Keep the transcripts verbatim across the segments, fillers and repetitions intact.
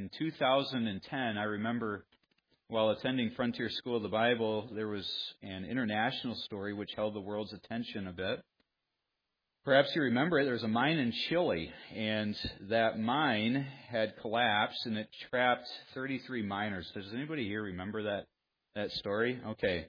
In two thousand ten, I remember while attending Frontier School of the Bible, there was an international story which held the world's attention a bit. Perhaps you remember it. There was a mine in Chile, and that mine had collapsed, and it trapped thirty-three miners. Does anybody here remember that, that story? Okay.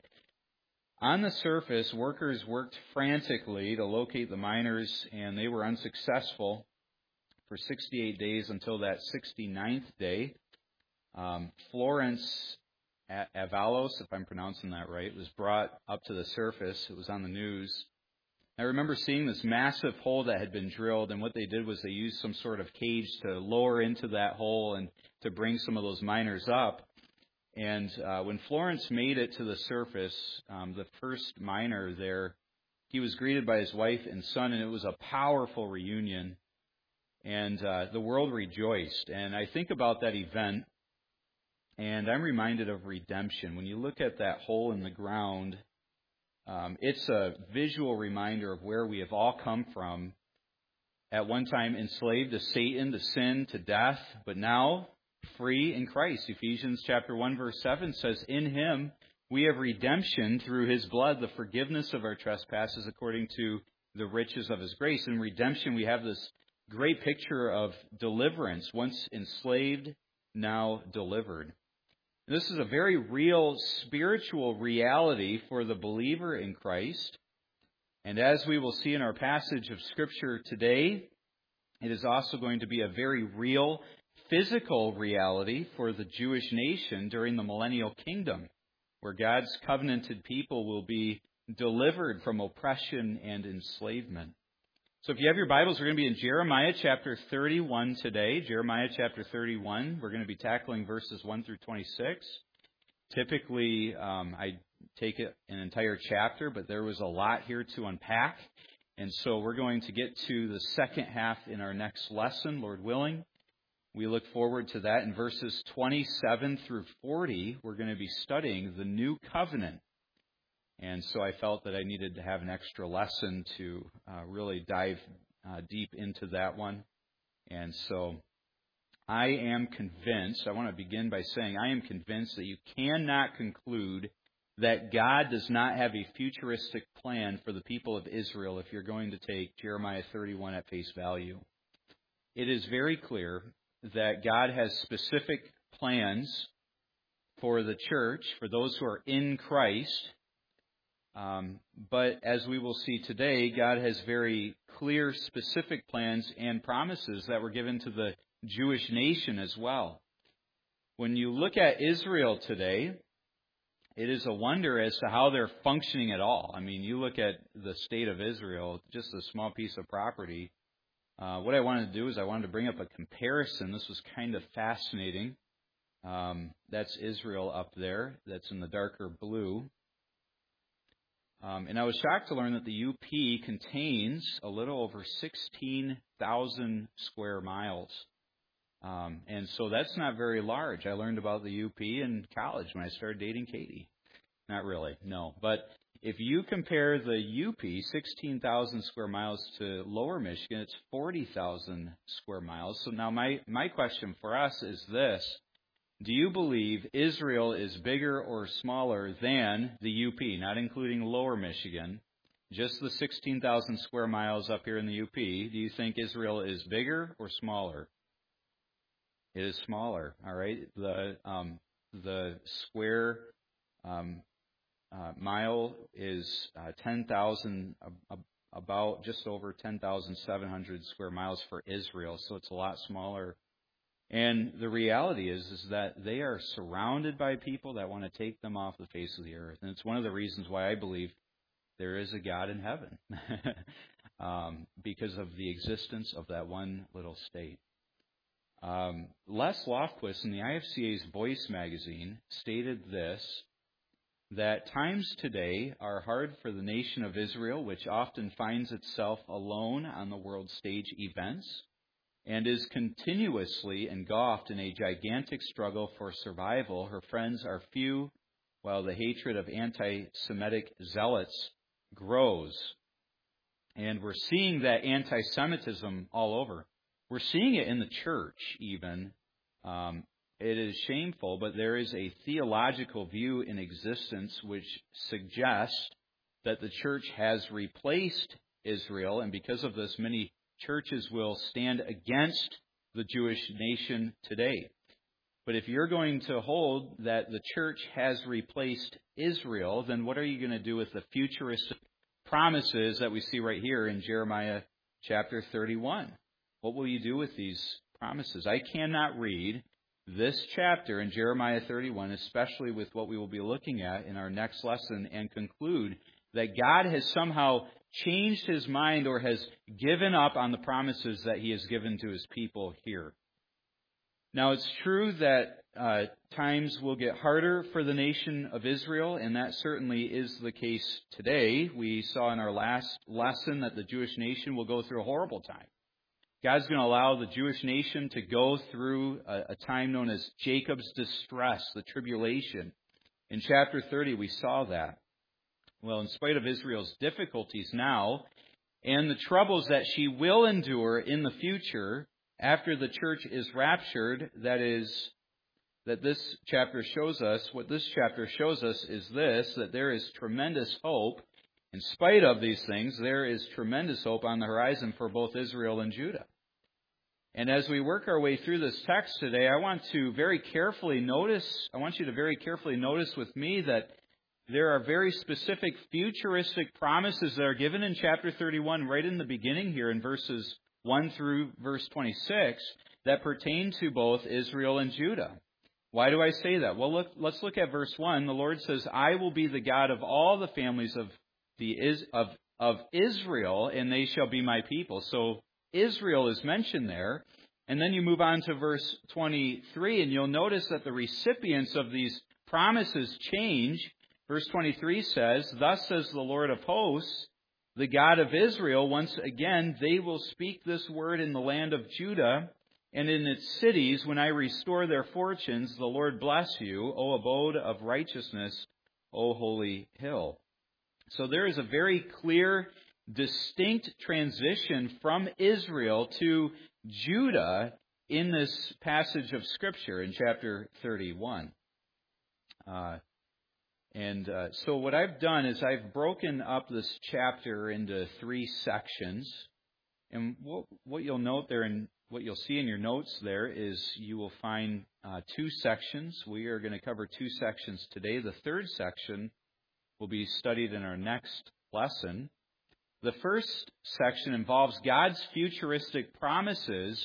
On the surface, workers worked frantically to locate the miners, and they were unsuccessful for sixty-eight days until that sixty-ninth day. Um, Florence Avalos, if I'm pronouncing that right, was brought up to the surface. It was on the news. I remember seeing this massive hole that had been drilled, and what they did was they used some sort of cage to lower into that hole and to bring some of those miners up. And uh, when Florence made it to the surface, um, the first miner there, he was greeted by his wife and son, and it was a powerful reunion. And uh, the world rejoiced. And I think about that event, and I'm reminded of redemption. When you look at that hole in the ground, Um, it's a visual reminder of where we have all come from. At one time enslaved to Satan, to sin, to death, but now free in Christ. Ephesians chapter one verse seven says, "In Him we have redemption through His blood, the forgiveness of our trespasses according to the riches of His grace." In redemption we have this great picture of deliverance, once enslaved, now delivered. This is a very real spiritual reality for the believer in Christ. And as we will see in our passage of Scripture today, it is also going to be a very real physical reality for the Jewish nation during the millennial kingdom, where God's covenanted people will be delivered from oppression and enslavement. So if you have your Bibles, we're going to be in Jeremiah chapter thirty-one today. Jeremiah chapter thirty-one. We're going to be tackling verses one through twenty-six. Typically, um, I take it an entire chapter, but there was a lot here to unpack. And so we're going to get to the second half in our next lesson, Lord willing. We look forward to that. In verses twenty-seven through forty, we're going to be studying the new covenant. And so I felt that I needed to have an extra lesson to uh, really dive uh, deep into that one. And so I am convinced, I want to begin by saying I am convinced that you cannot conclude that God does not have a futuristic plan for the people of Israel if you're going to take Jeremiah thirty-one at face value. It is very clear that God has specific plans for the church, for those who are in Christ. Um, but as we will see today, God has very clear, specific plans and promises that were given to the Jewish nation as well. When you look at Israel today, it is a wonder as to how they're functioning at all. I mean, you look at the state of Israel, just a small piece of property. Uh, what I wanted to do is I wanted to bring up a comparison. This was kind of fascinating. Um, that's Israel up there. That's in the darker blue. Um, and I was shocked to learn that the U P contains a little over sixteen thousand square miles. Um, and so that's not very large. I learned about the U P in college when I started dating Katie. Not really, no. But if you compare the U P, sixteen thousand square miles, to Lower Michigan, it's forty thousand square miles. So now my, my question for us is this. Do you believe Israel is bigger or smaller than the U P, not including Lower Michigan, just the sixteen thousand square miles up here in the U P? Do you think Israel is bigger or smaller? It is smaller, all right? The um, the square um, uh, mile is uh, ten thousand, uh, about just over ten thousand seven hundred square miles for Israel, so it's a lot smaller. And the reality is, is that they are surrounded by people that want to take them off the face of the earth. And it's one of the reasons why I believe there is a God in heaven, um, because of the existence of that one little state. Um, Les Lofquist in the I F C A's Voice magazine stated this, that times today are hard for the nation of Israel, which often finds itself alone on the world stage events, and is continuously engulfed in a gigantic struggle for survival. Her friends are few, while the hatred of anti-Semitic zealots grows. And we're seeing that anti-Semitism all over. We're seeing it in the church even. Um, it is shameful, but there is a theological view in existence which suggests that the church has replaced Israel, and because of this, many churches will stand against the Jewish nation today. But if you're going to hold that the church has replaced Israel, then what are you going to do with the futuristic promises that we see right here in Jeremiah chapter thirty-one? What will you do with these promises? I cannot read this chapter in Jeremiah thirty-one, especially with what we will be looking at in our next lesson, and conclude that God has somehow changed his mind or has given up on the promises that he has given to his people here. Now, it's true that uh, times will get harder for the nation of Israel, and that certainly is the case today. We saw in our last lesson that the Jewish nation will go through a horrible time. God's going to allow the Jewish nation to go through a, a time known as Jacob's distress, the tribulation. In chapter thirty, we saw that. Well, in spite of Israel's difficulties now and the troubles that she will endure in the future after the church is raptured, that is, that this chapter shows us, what this chapter shows us is this, that there is tremendous hope. In spite of these things, there is tremendous hope on the horizon for both Israel and Judah. And as we work our way through this text today, I want to very carefully notice, I want you to very carefully notice with me that there are very specific futuristic promises that are given in chapter thirty-one, right in the beginning here in verses one through verse twenty-six, that pertain to both Israel and Judah. Why do I say that? Well, look, let's look at verse one. The Lord says, I will be the God of all the families of the of, of Israel, and they shall be my people. So Israel is mentioned there. And then you move on to verse twenty-three, and you'll notice that the recipients of these promises change. Verse twenty-three says, Thus says the Lord of hosts, the God of Israel, once again, they will speak this word in the land of Judah and in its cities when I restore their fortunes. The Lord bless you, O abode of righteousness, O holy hill. So there is a very clear, distinct transition from Israel to Judah in this passage of Scripture in chapter thirty-one. Uh, And uh, so what I've done is I've broken up this chapter into three sections. And what, what you'll note there and what you'll see in your notes there is you will find uh, two sections. We are going to cover two sections today. The third section will be studied in our next lesson. The first section involves God's futuristic promises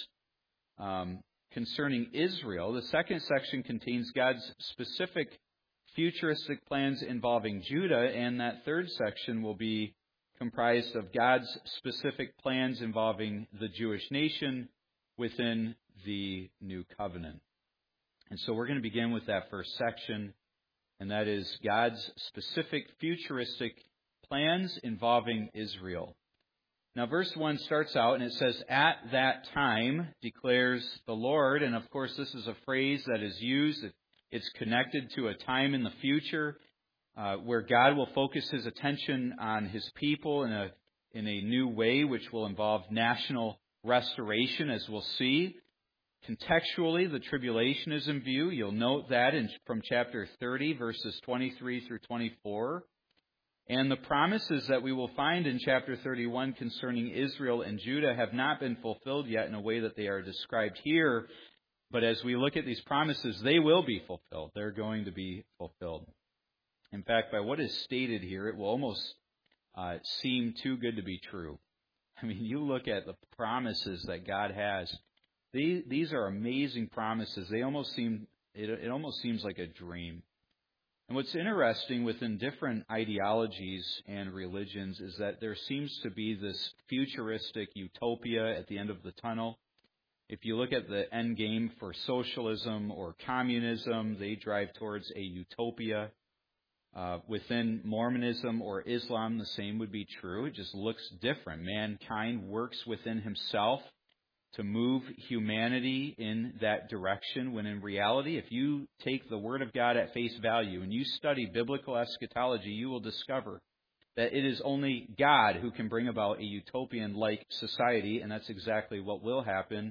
um, concerning Israel. The second section contains God's specific futuristic plans involving Judah, and that third section will be comprised of God's specific plans involving the Jewish nation within the new covenant. And so we're going to begin with that first section, and that is God's specific futuristic plans involving Israel. Now, verse one starts out, and it says, At that time, declares the Lord. And, of course, this is a phrase that is used. It's connected to a time in the future uh, where God will focus his attention on his people in a in a new way, which will involve national restoration, as we'll see. Contextually, the tribulation is in view. You'll note that in, from chapter thirty, verses twenty-three through twenty-four. And the promises that we will find in chapter thirty-one concerning Israel and Judah have not been fulfilled yet in a way that they are described here. But as we look at these promises, they will be fulfilled. They're going to be fulfilled. In fact, by what is stated here, it will almost uh, seem too good to be true. I mean, you look at the promises that God has. These, these are amazing promises. They almost seem, it, it almost seems like a dream. And what's interesting within different ideologies and religions is that there seems to be this futuristic utopia at the end of the tunnel. If you look at the end game for socialism or communism, they drive towards a utopia. Uh, within Mormonism or Islam, the same would be true. It just looks different. Mankind works within himself to move humanity in that direction, when in reality, if you take the Word of God at face value and you study biblical eschatology, you will discover that it is only God who can bring about a utopian-like society, and that's exactly what will happen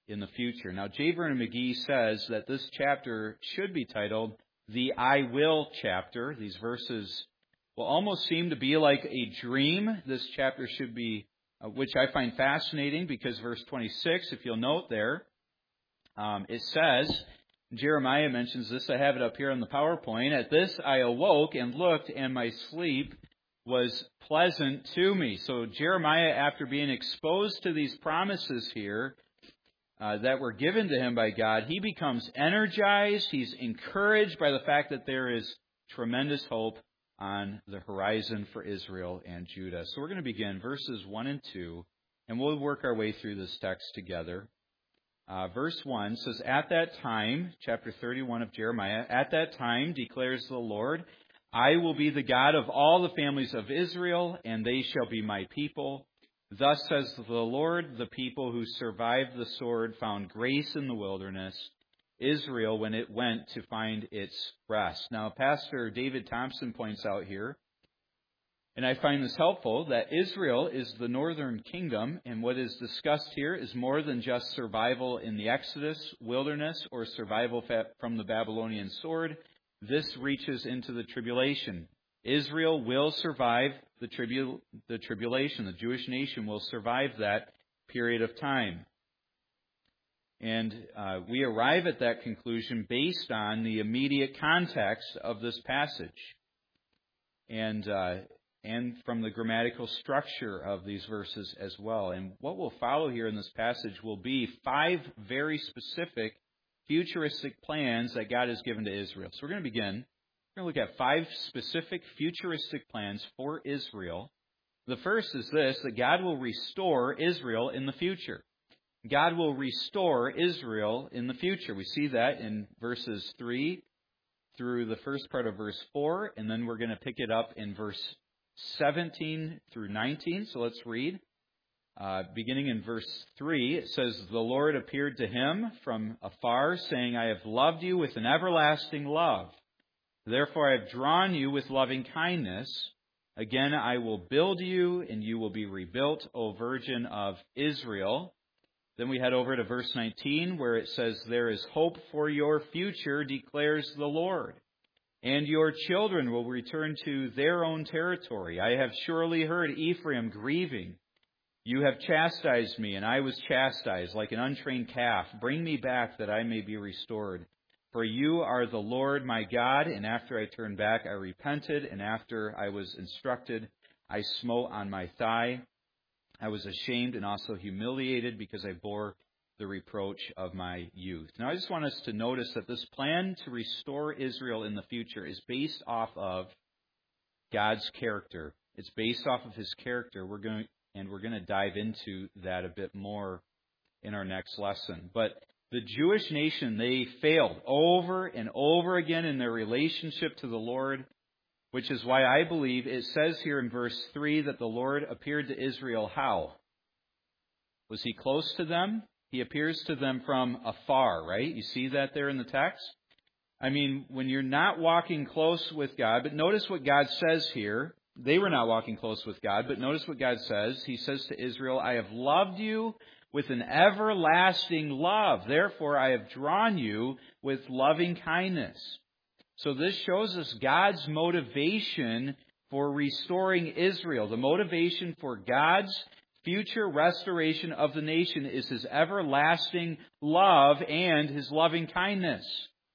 in the future. Now, J. Vernon McGee says that this chapter should be titled the I Will chapter. These verses will almost seem to be like a dream. This chapter should be, uh, which I find fascinating because verse twenty-six, if you'll note there, um, it says, Jeremiah mentions this, I have it up here on the PowerPoint. At this I awoke and looked, and my sleep was pleasant to me. So Jeremiah, after being exposed to these promises here uh, that were given to him by God, he becomes energized. He's encouraged by the fact that there is tremendous hope on the horizon for Israel and Judah. So we're going to begin verses one and two, and we'll work our way through this text together. Uh, verse one says, At that time, chapter thirty-one of Jeremiah, at that time declares the Lord, I will be the God of all the families of Israel, and they shall be my people. Thus says the Lord, the people who survived the sword found grace in the wilderness, Israel when it went to find its rest. Now, Pastor David Thompson points out here, and I find this helpful, that Israel is the northern kingdom, and what is discussed here is more than just survival in the Exodus wilderness or survival from the Babylonian sword. This reaches into the tribulation. Israel will survive the, tribu- the tribulation. The Jewish nation will survive that period of time. And uh, we arrive at that conclusion based on the immediate context of this passage. And uh, and from the grammatical structure of these verses as well. And what will follow here in this passage will be five very specific futuristic plans that God has given to Israel. So we're going to begin. We're going to look at five specific futuristic plans for Israel. The first is this, that God will restore Israel in the future. God will restore Israel in the future. We see that in verses three through the first part of verse four, and then we're going to pick it up in verse seventeen through nineteen. So let's read. Uh, beginning in verse three, it says, The Lord appeared to him from afar, saying, I have loved you with an everlasting love. Therefore I have drawn you with loving kindness. Again I will build you, and you will be rebuilt, O Virgin of Israel. Then we head over to verse nineteen, where it says, There is hope for your future, declares the Lord. And your children will return to their own territory. I have surely heard Ephraim grieving. You have chastised me, and I was chastised like an untrained calf. Bring me back that I may be restored. For you are the Lord my God, and after I turned back I repented, and after I was instructed I smote on my thigh. I was ashamed and also humiliated because I bore the reproach of my youth. Now I just want us to notice that this plan to restore Israel in the future is based off of God's character. It's based off of His character. We're going and we're going to dive into that a bit more in our next lesson. But the Jewish nation, they failed over and over again in their relationship to the Lord, which is why I believe it says here in verse three that the Lord appeared to Israel how? Was He close to them? He appears to them from afar, right? You see that there in the text? I mean, when you're not walking close with God, but notice what God says here. They were not walking close with God, but notice what God says. He says to Israel, I have loved you with an everlasting love. Therefore, I have drawn you with loving kindness. So this shows us God's motivation for restoring Israel. The motivation for God's future restoration of the nation is His everlasting love and His loving kindness.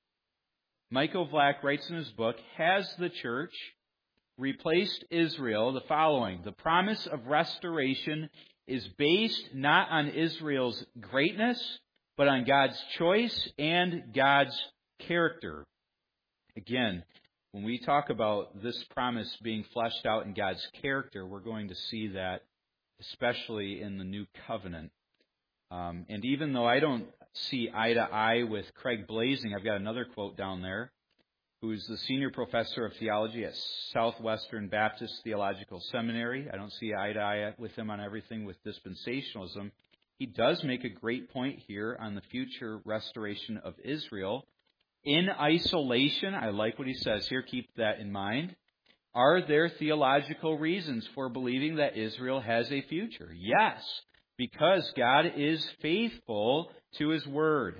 Michael Vlack writes in his book, Has the Church Replaced Israel? The following: the promise of restoration is based not on Israel's greatness, but on God's choice and God's character. Again, when we talk about this promise being fleshed out in God's character, we're going to see that especially in the New Covenant. Um, and even though I don't see eye to eye with Craig Blazing, I've got another quote down there, who's the senior professor of theology at Southwestern Baptist Theological Seminary. I don't see eye to eye with him on everything with dispensationalism. He does make a great point here on the future restoration of Israel. In isolation, I like what he says here, keep that in mind. Are there theological reasons for believing that Israel has a future? Yes, because God is faithful to His Word.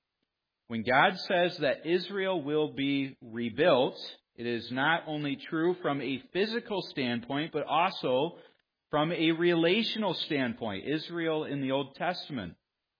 When God says that Israel will be rebuilt, it is not only true from a physical standpoint, but also from a relational standpoint. Israel in the Old Testament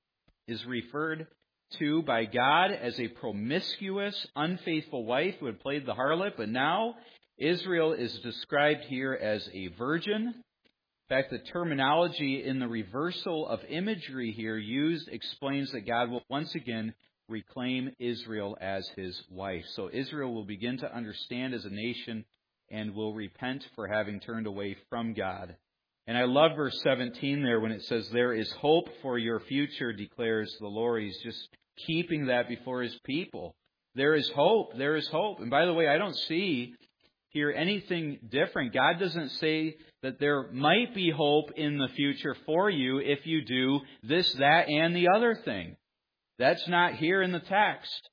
is referred to by God as a promiscuous, unfaithful wife who had played the harlot, but now Israel is described here as a virgin. In fact, the terminology in the reversal of imagery here used explains that God will once again reclaim Israel as His wife. So Israel will begin to understand as a nation and will repent for having turned away from God. And I love verse seventeen there when it says, "There is hope for your future, declares the Lord." He's just keeping that before His people. There is hope. There is hope. And by the way, I don't see here anything different. God doesn't say that there might be hope in the future for you if you do this, that, and the other thing. That's not here in the text.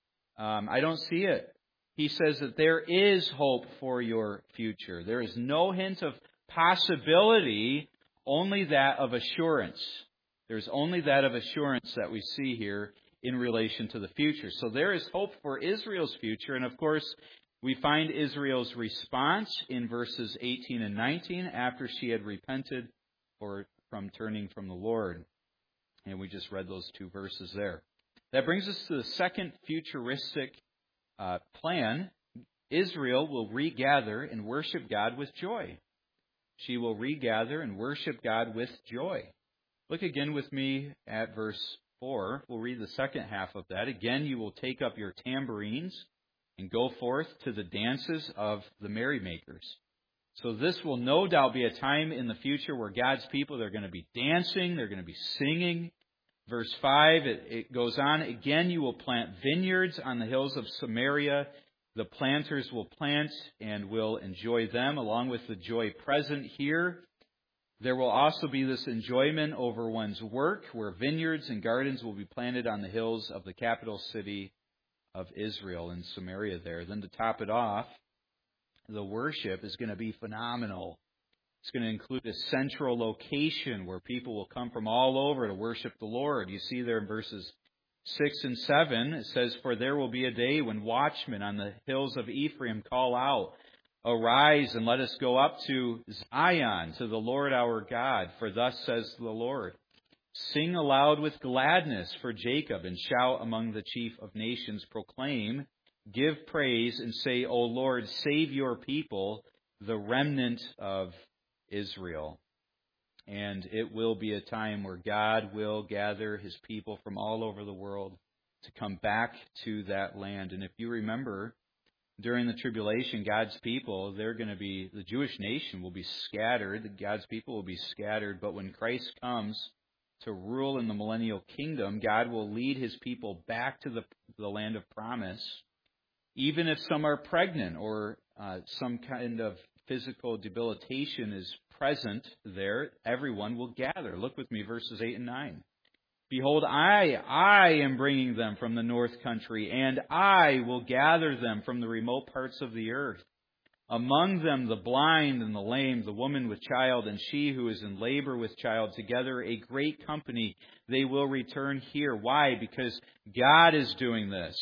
Um, I don't see it. He says that there is hope for your future. There is no hint of possibility, only that of assurance. There's only that of assurance that we see here in relation to the future. So there is hope for Israel's future. And of course, we find Israel's response in verses eighteen and nineteen after she had repented or from turning from the Lord. And we just read those two verses there. That brings us to the second futuristic uh, plan. Israel will regather and worship God with joy. She will regather and worship God with joy. Look again with me at verse four. We'll read the second half of that. "Again, you will take up your tambourines and go forth to the dances of the merrymakers." So this will no doubt be a time in the future where God's people, they're going to be dancing, they're going to be singing. Verse five, it, it goes on, "Again you will plant vineyards on the hills of Samaria. The planters will plant and will enjoy them," along with the joy present here. There will also be this enjoyment over one's work, where vineyards and gardens will be planted on the hills of the capital city of Israel in Samaria there. Then to top it off, the worship is going to be phenomenal. It's going to include a central location where people will come from all over to worship the Lord. You see there in verses six and seven, it says, "For there will be a day when watchmen on the hills of Ephraim call out, 'Arise and let us go up to Zion, to the Lord our God. For thus says the Lord, sing aloud with gladness for Jacob and shout among the chief of nations. Proclaim, give praise and say, O Lord, save your people, the remnant of Israel.'" And it will be a time where God will gather His people from all over the world to come back to that land. And if you remember, during the tribulation, God's people, they're going to be, the Jewish nation will be scattered. God's people will be scattered. But when Christ comes to rule in the millennial kingdom, God will lead His people back to the, the land of promise. Even if some are pregnant or uh, some kind of physical debilitation is present there, everyone will gather. Look with me, verses eight and nine. "Behold, I, I am bringing them from the north country, and I will gather them from the remote parts of the earth. Among them the blind and the lame, the woman with child, and she who is in labor with child, together a great company. They will return here." Why? Because God is doing this.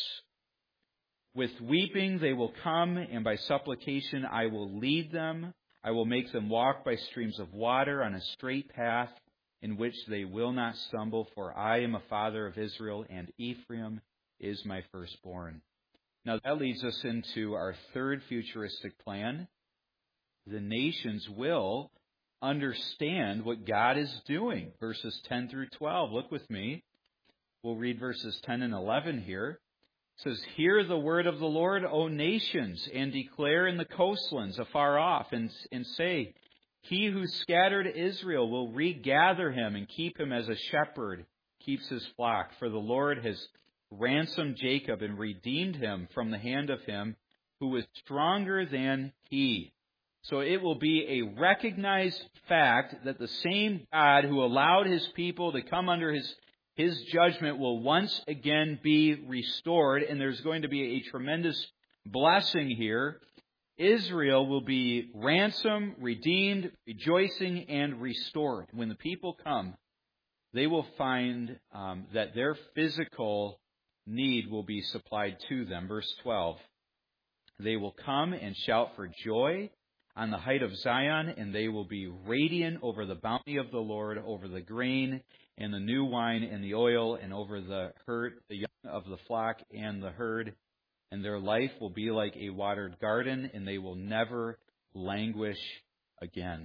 "With weeping they will come, and by supplication I will lead them. I will make them walk by streams of water on a straight path in which they will not stumble. For I am a father of Israel, and Ephraim is my firstborn." Now that leads us into our third futuristic plan. The nations will understand what God is doing. Verses ten through twelve. Look with me. We'll read verses ten and eleven here. It says, "Hear the word of the Lord, O nations, and declare in the coastlands afar off, and, and say, He who scattered Israel will regather him and keep him as a shepherd keeps his flock. For the Lord has ransomed Jacob and redeemed him from the hand of him who is stronger than he." So it will be a recognized fact that the same God who allowed His people to come under His His judgment will once again be restored, and there's going to be a tremendous blessing here. Israel will be ransomed, redeemed, rejoicing, and restored. When the people come, they will find um, that their physical need will be supplied to them. Verse twelve, they will come and shout for joy on the height of Zion, and they will be radiant over the bounty of the Lord, over the grain and the new wine and the oil, and over the herd, the young of the flock and the herd. And their life will be like a watered garden, and they will never languish again.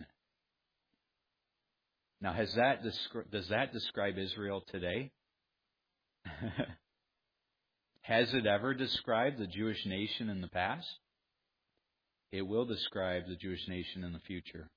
Now, has that descri- does that describe Israel today? Has it ever described the Jewish nation in the past? It will describe the Jewish nation in the future.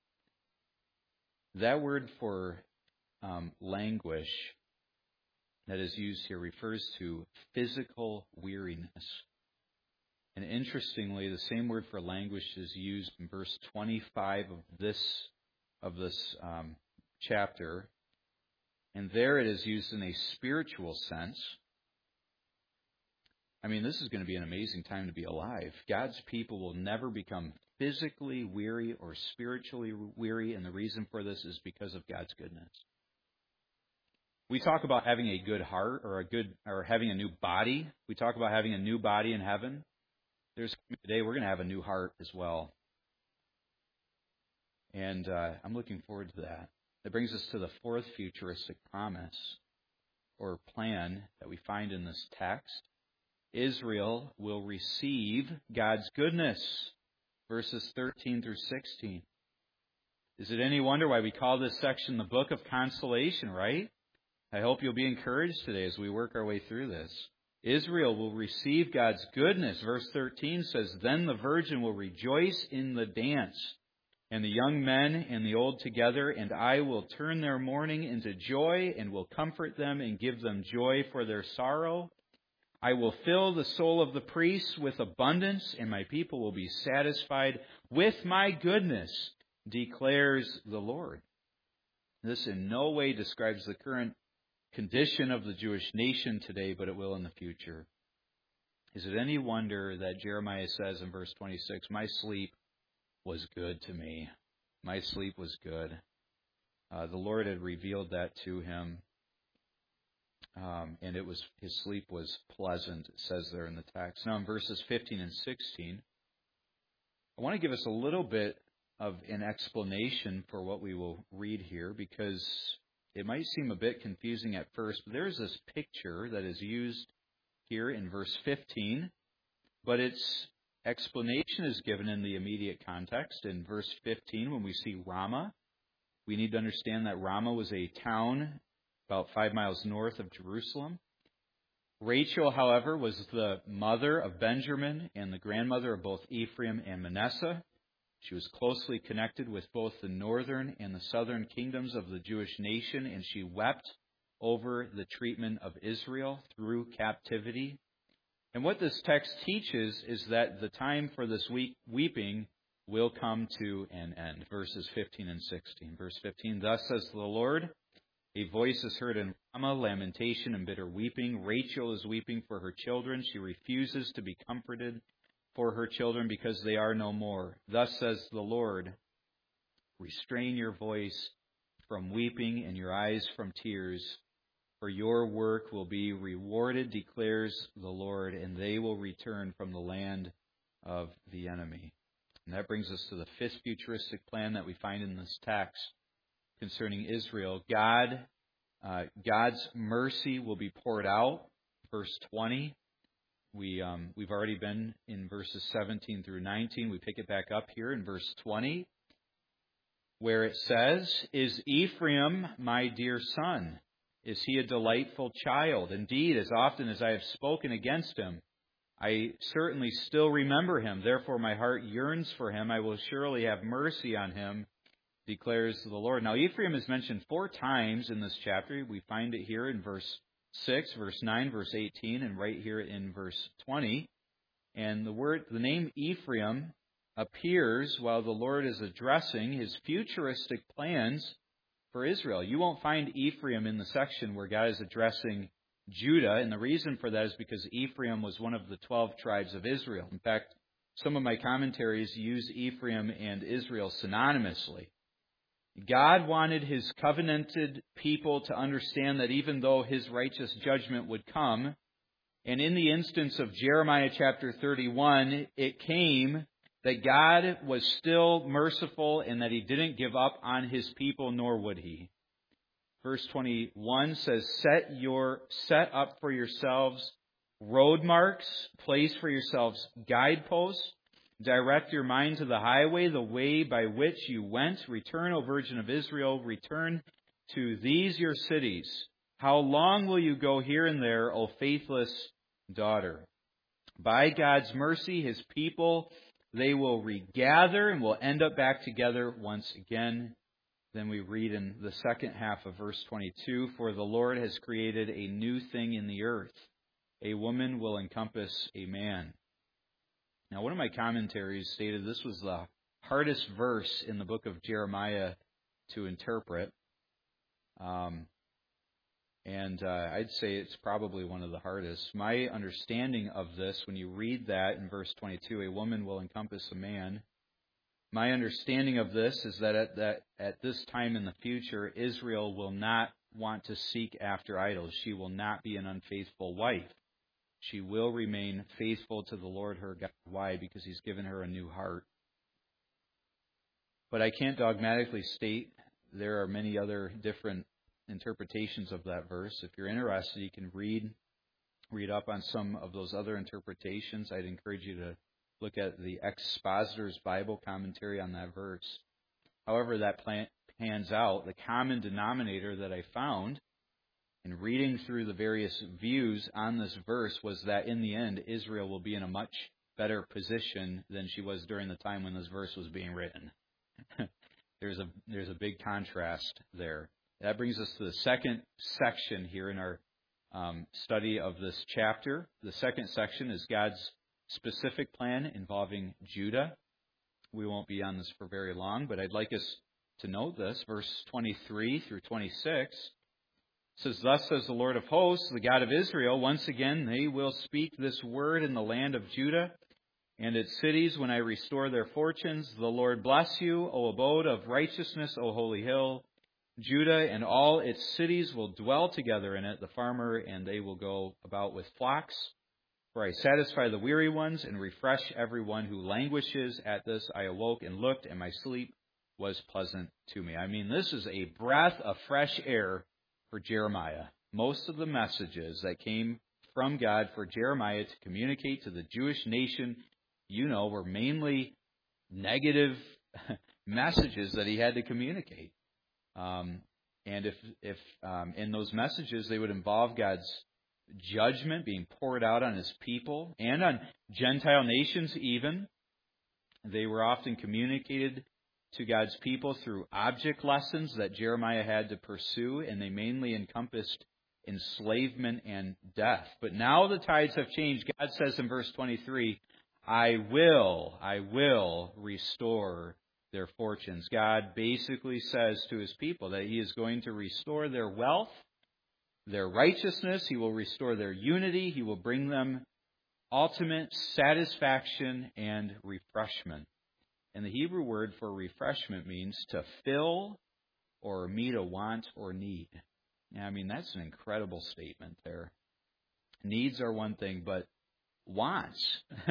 That word for um, languish that is used here refers to physical weariness. And interestingly, the same word for languish is used in verse twenty-five of this of this um, chapter. And there it is used in a spiritual sense. I mean, this is going to be an amazing time to be alive. God's people will never become physically weary or spiritually weary, and the reason for this is because of God's goodness. We talk about having a good heart or a good or having a new body. We talk about having a new body in heaven. There's today we're going to have a new heart as well. And uh, I'm looking forward to that. That brings us to the fourth futuristic promise or plan that we find in this text. Israel will receive God's goodness. Verses thirteen through sixteen. Is it any wonder why we call this section the Book of Consolation, right? I hope you'll be encouraged today as we work our way through this. Israel will receive God's goodness. Verse thirteen says, "Then the virgin will rejoice in the dance, and the young men and the old together, and I will turn their mourning into joy, and will comfort them and give them joy for their sorrow. I will fill the soul of the priests with abundance, and my people will be satisfied with my goodness, declares the Lord." This in no way describes the current condition of the Jewish nation today, but it will in the future. Is it any wonder that Jeremiah says in verse twenty-six, "My sleep was good to me. My sleep was good." Uh, the Lord had revealed that to him. Um, and it was his sleep was pleasant, it says there in the text. Now in verses fifteen and sixteen, I want to give us a little bit of an explanation for what we will read here, because it might seem a bit confusing at first, but there's this picture that is used here in verse fifteen, but its explanation is given in the immediate context. In verse fifteen, when we see Ramah, we need to understand that Ramah was a town about five miles north of Jerusalem. Rachel, however, was the mother of Benjamin and the grandmother of both Ephraim and Manasseh. She was closely connected with both the northern and the southern kingdoms of the Jewish nation, and she wept over the treatment of Israel through captivity. And what this text teaches is that the time for this weep, weeping will come to an end. Verses fifteen and sixteen. Verse fifteen, "Thus says the Lord, a voice is heard in Ramah, lamentation and bitter weeping. Rachel is weeping for her children. She refuses to be comforted for her children because they are no more. Thus says the Lord, restrain your voice from weeping and your eyes from tears, for your work will be rewarded, declares the Lord, and they will return from the land of the enemy." And that brings us to the fifth futuristic plan that we find in this text concerning Israel. God, uh, God's mercy will be poured out. Verse twenty. We um, we've already been in verses seventeen through nineteen. We pick it back up here in verse twenty, where it says, "Is Ephraim my dear son? Is he a delightful child? Indeed, as often as I have spoken against him, I certainly still remember him. Therefore my heart yearns for him. I will surely have mercy on him, declares the Lord." Now, Ephraim is mentioned four times in this chapter. We find it here in verse six, verse nine, verse eighteen, and right here in verse twenty. And the word, the name Ephraim appears while the Lord is addressing his futuristic plans for Israel. You won't find Ephraim in the section where God is addressing Judah, and the reason for that is because Ephraim was one of the twelve tribes of Israel. In fact, some of my commentaries use Ephraim and Israel synonymously. God wanted His covenanted people to understand that even though His righteous judgment would come, and in the instance of Jeremiah chapter thirty-one, it came that God was still merciful and that He didn't give up on His people, nor would He. Verse twenty-one says, Set your set up for yourselves road marks, place for yourselves guideposts, direct your mind to the highway, the way by which you went. Return, O Virgin of Israel, return to these your cities. How long will you go here and there, O faithless daughter? By God's mercy, His people, they will regather and will end up back together once again. Then we read in the second half of verse twenty-two, For the Lord has created a new thing in the earth. A woman will encompass a man. Now, one of my commentaries stated this was the hardest verse in the book of Jeremiah to interpret. Um, and uh, I'd say it's probably one of the hardest. My understanding of this, when you read that in verse twenty-two, a woman will encompass a man, my understanding of this is that at, that at this time in the future, Israel will not want to seek after idols. She will not be an unfaithful wife. She will remain faithful to the Lord her God. Why? Because He's given her a new heart. But I can't dogmatically state there are many other different interpretations of that verse. If you're interested, you can read read up on some of those other interpretations. I'd encourage you to look at the Expositor's Bible commentary on that verse. However that plan, pans out, the common denominator that I found in reading through the various views on this verse was that in the end, Israel will be in a much better position than she was during the time when this verse was being written. there's a there's a big contrast there. That brings us to the second section here in our um, study of this chapter. The second section is God's specific plan involving Judah. We won't be on this for very long, but I'd like us to note this. Verse twenty-three through twenty-six says, Thus says the Lord of hosts, the God of Israel, once again they will speak this word in the land of Judah and its cities when I restore their fortunes. The Lord bless you, O abode of righteousness, O holy hill. Judah and all its cities will dwell together in it, the farmer and they will go about with flocks. For I satisfy the weary ones and refresh everyone who languishes. At this I awoke and looked, and my sleep was pleasant to me. I mean, this is a breath of fresh air for Jeremiah. Most of the messages that came from God for Jeremiah to communicate to the Jewish nation, you know, were mainly negative messages that he had to communicate. Um, and if, if um, in those messages they would involve God's judgment being poured out on His people and on Gentile nations even, they were often communicated to God's people through object lessons that Jeremiah had to pursue, and they mainly encompassed enslavement and death. But now the tides have changed. God says in verse twenty-three, I will, I will restore their fortunes. God basically says to His people that He is going to restore their wealth, their righteousness. He will restore their unity. He will bring them ultimate satisfaction and refreshment. And the Hebrew word for refreshment means to fill or meet a want or need. Now, I mean, that's an incredible statement there. Needs are one thing, but wants.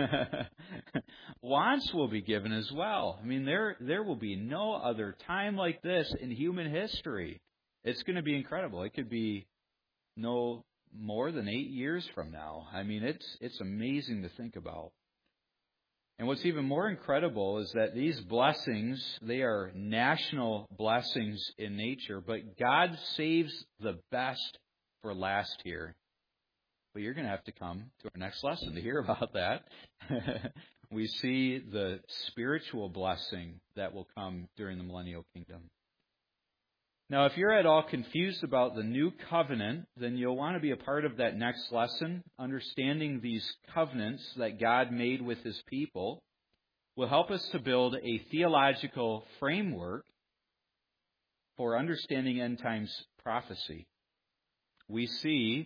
Wants will be given as well. I mean, there there will be no other time like this in human history. It's going to be incredible. It could be no more than eight years from now. I mean, it's it's amazing to think about. And what's even more incredible is that these blessings, they are national blessings in nature, but God saves the best for last here. But you're going to have to come to our next lesson to hear about that. We see the spiritual blessing that will come during the millennial kingdom. Now, if you're at all confused about the new covenant, then you'll want to be a part of that next lesson. Understanding these covenants that God made with His people will help us to build a theological framework for understanding end times prophecy. We see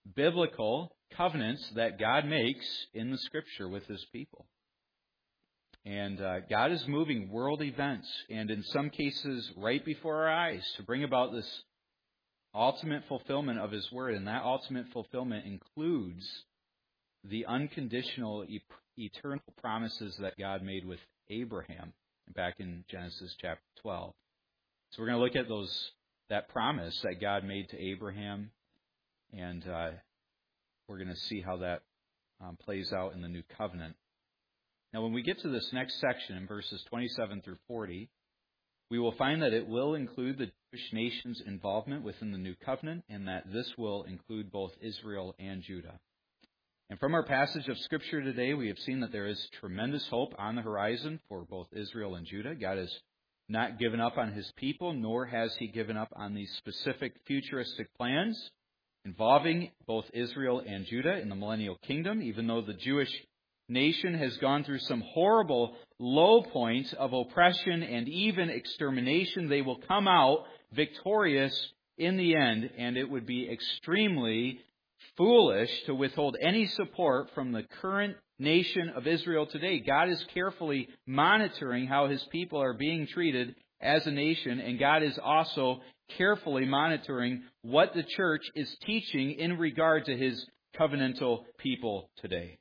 biblical covenants that God makes in the Scripture with His people. And uh, God is moving world events, and in some cases right before our eyes, to bring about this ultimate fulfillment of His Word. And that ultimate fulfillment includes the unconditional, e- eternal promises that God made with Abraham back in Genesis chapter twelve. So we're going to look at those that promise that God made to Abraham, and uh, we're going to see how that um, plays out in the new covenant. Now, when we get to this next section in verses twenty-seven through forty, we will find that it will include the Jewish nation's involvement within the new covenant, and that this will include both Israel and Judah. And from our passage of Scripture today, we have seen that there is tremendous hope on the horizon for both Israel and Judah. God has not given up on His people, nor has He given up on these specific futuristic plans involving both Israel and Judah in the millennial kingdom, even though the Jewish nation has gone through some horrible low points of oppression and even extermination. They will come out victorious in the end, and it would be extremely foolish to withhold any support from the current nation of Israel today. God is carefully monitoring how His people are being treated as a nation, and God is also carefully monitoring what the church is teaching in regard to His covenantal people today.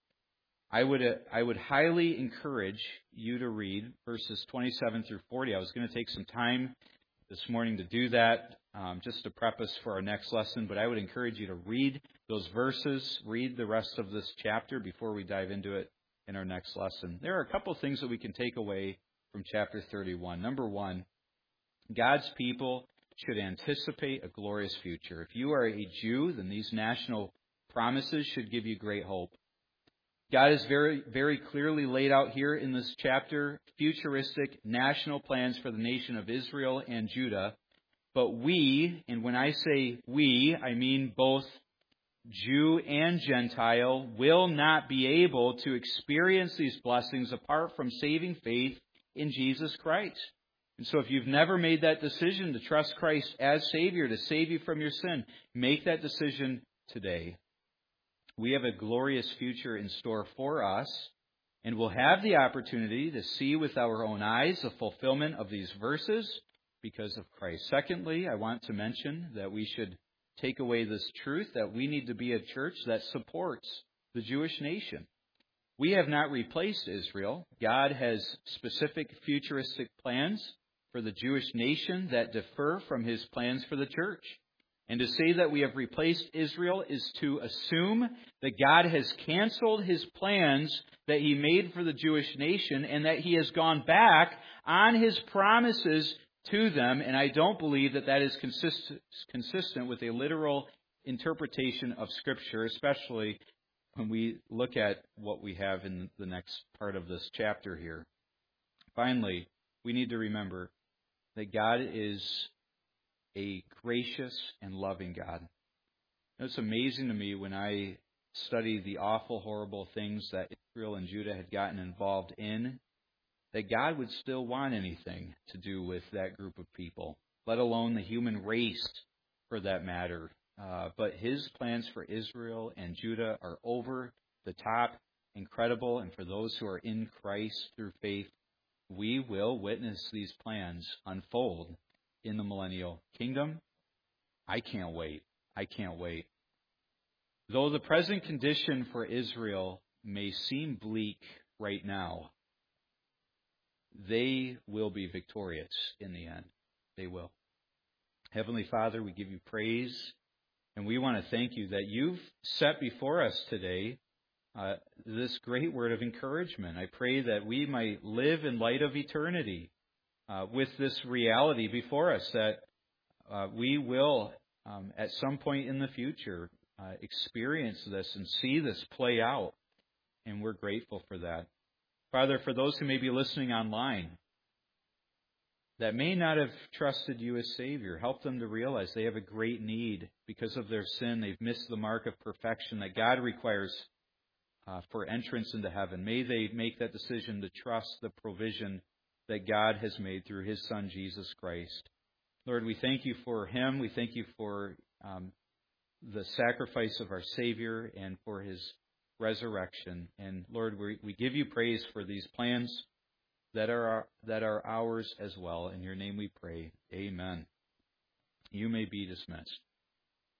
I would uh, I would highly encourage you to read verses twenty-seven through forty. I was going to take some time this morning to do that, um, just to prep us for our next lesson, but I would encourage you to read those verses, read the rest of this chapter before we dive into it in our next lesson. There are a couple things that we can take away from chapter thirty-one. Number one, God's people should anticipate a glorious future. If you are a Jew, then these national promises should give you great hope. God has very, very clearly laid out here in this chapter futuristic national plans for the nation of Israel and Judah. But we, and when I say we, I mean both Jew and Gentile, will not be able to experience these blessings apart from saving faith in Jesus Christ. And so if you've never made that decision to trust Christ as Savior, to save you from your sin, make that decision today. We have a glorious future in store for us, and we'll have the opportunity to see with our own eyes the fulfillment of these verses because of Christ. Secondly, I want to mention that we should take away this truth that we need to be a church that supports the Jewish nation. We have not replaced Israel. God has specific futuristic plans for the Jewish nation that differ from His plans for the church. And to say that we have replaced Israel is to assume that God has canceled His plans that He made for the Jewish nation and that He has gone back on His promises to them. And I don't believe that that is consist- consistent with a literal interpretation of Scripture, especially when we look at what we have in the next part of this chapter here. Finally, we need to remember that God is a gracious and loving God. It's amazing to me when I study the awful, horrible things that Israel and Judah had gotten involved in, that God would still want anything to do with that group of people, let alone the human race for that matter. Uh, but His plans for Israel and Judah are over the top, incredible, and for those who are in Christ through faith, we will witness these plans unfold in the millennial kingdom. I can't wait. I can't wait. Though the present condition for Israel may seem bleak right now, they will be victorious in the end. They will. Heavenly Father, we give You praise, and we want to thank You that You've set before us today uh, this great word of encouragement. I pray that we might live in light of eternity uh, with this reality before us, that uh, we will, um, at some point in the future, uh, experience this and see this play out, and we're grateful for that. Father, for those who may be listening online that may not have trusted You as Savior, help them to realize they have a great need because of their sin. They've missed the mark of perfection that God requires uh, for entrance into heaven. May they make that decision to trust the provision that God has made through His Son, Jesus Christ. Lord, we thank You for Him. We thank You for um, the sacrifice of our Savior and for His resurrection. And Lord, we, we give you praise for these plans that are our, that are ours as well. In your name we pray. Amen. You may be dismissed.